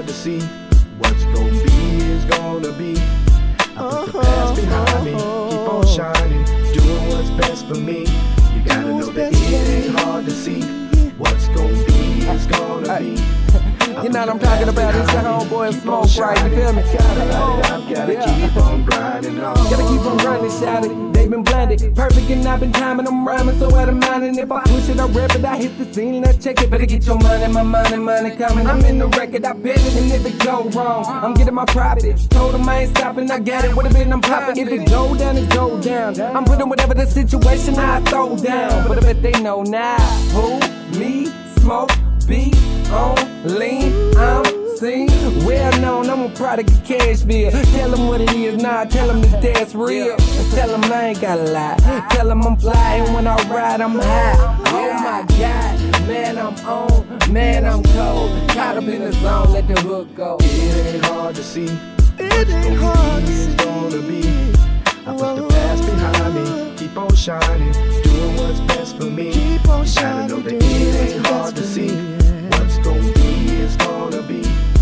hard to see. What's gonna be is gonna be. I put the past behind me, keep on shining, doing what's best for me. You gotta know that it ain't hard to see. What's gonna be is gonna be. You know what I'm talking about, it's the homeboy Smoke, right, you feel me? Gotta keep on grinding on. Gotta keep on grinding, shout it, they been blinded. Perfect and I've been timing, I'm rhyming so out of mind. And if I push it, I rip it, I hit the scene and I check it. Better get your money, my money coming. I'm in the record, I bet it, and if it go wrong, I'm getting my profit. Told them I ain't stopping, I got it, would've been I'm popping. If it go down, it go down. I'm putting whatever the situation I throw down. But I bet they know now, who, me, Smoke, be on lean, I'm seen, well known, I'm a product of Cashville. Tell them what it is, nah, tell them that that's real. Tell them I ain't gotta lie, tell them I'm flying when I ride, I'm high. Oh my God, man I'm on, man I'm cold. Caught up in the zone, let the hook go. It ain't hard to see, it ain't hard to see. Gonna be. I put the past behind me, keep on shining, doing what's best for me. Keep on You gotta shining, know that doing it what's ain't hard best to for see. me. What's gonna be is gonna be.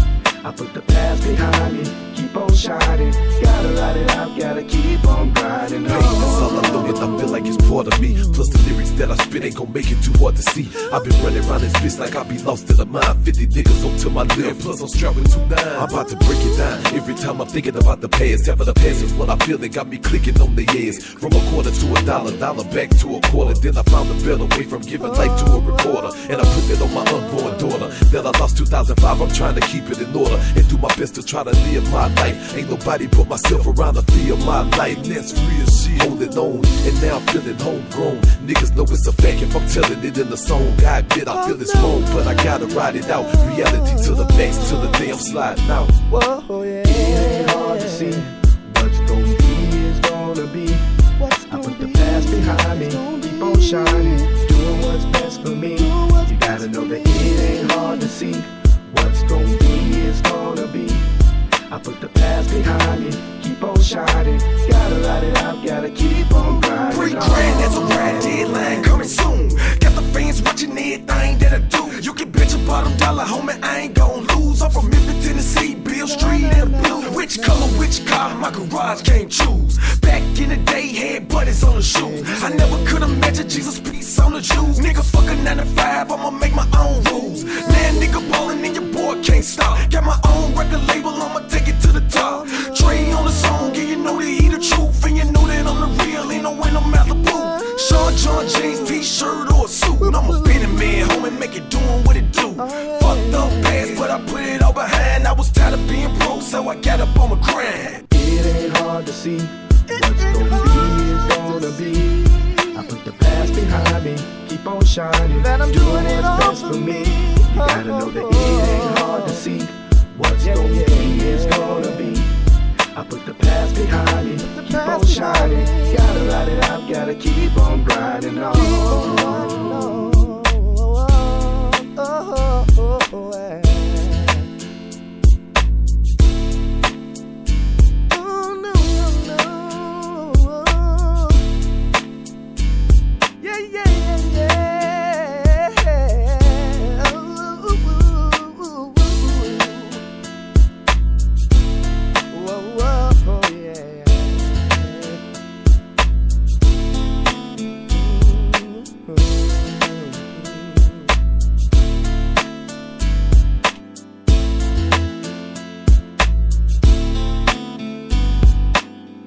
I put the past behind me, keep on shining. Gotta ride it out, gotta keep on grinding on. That's all I know, and I feel like it's part of me. Plus the lyrics that I spit ain't gon' make it too hard to see. I've been running around this bitch like I be lost in the mind. 50 niggas up to my lip, plus I'm strapping 2-9. I'm about to break it down. Every time I'm thinking about the past, half of the past is what I feel. They got me clicking on the ass. From a quarter to a dollar, dollar back to a quarter. Then I found a better way from giving life to a recorder. And I put it on my unborn daughter that I lost 2005. I'm trying to keep it in order and do my best to try to live my life. Ain't nobody put myself around to feel my life. That's real shit. Holding on, and now I'm feeling homegrown. Niggas know it's a fact if I'm telling it in the song. I admit I feel it's wrong, but I gotta ride it out. Reality to the max, till the day I'm sliding out. Whoa, yeah. It ain't hard to see. What's gonna be is gonna be. I put the past behind me, keep on shining, doing what's best for me. You gotta know that it ain't hard to see. What's gonna be is gonna be. I put the past behind me, keep on shining. Gotta ride it out, gotta keep on grinding. 3 grand, that's a ride, deadline coming soon. Got the fans watching everything that I do. You can bet your bottom dollar, homie, I ain't gon' lose. I'm from Memphis, Tennessee, Beale Street and the blue. Which color, which car, my garage can't choose. Back in the day, had buddies on the shoes. I never could imagine Jesus, peace on the Jews. Nigga, fuck a 9 to 5, I'ma make my own rules. Man, nigga ballin' and your boy can't stop. Got my own record label, I'ma take it to the top. Trey on the song, yeah, you know that he the truth. And you know that I'm the real, ain't no way I'm out the booth. Sean John James t-shirt or a suit. And I'm a Benny man, homie, make it doing what it do. Fucked up past, but I put it all behind. I was tired of being broke, so I got up on my grind. It ain't hard to see. What's gonna be is gonna be. I put the past behind me, keep on shining, That I'm doing it all what's best for me. You gotta know that it ain't hard to see. What's gonna be is gonna be. I put the past behind me, keep on shining. Gotta ride it out, gotta keep on grinding on.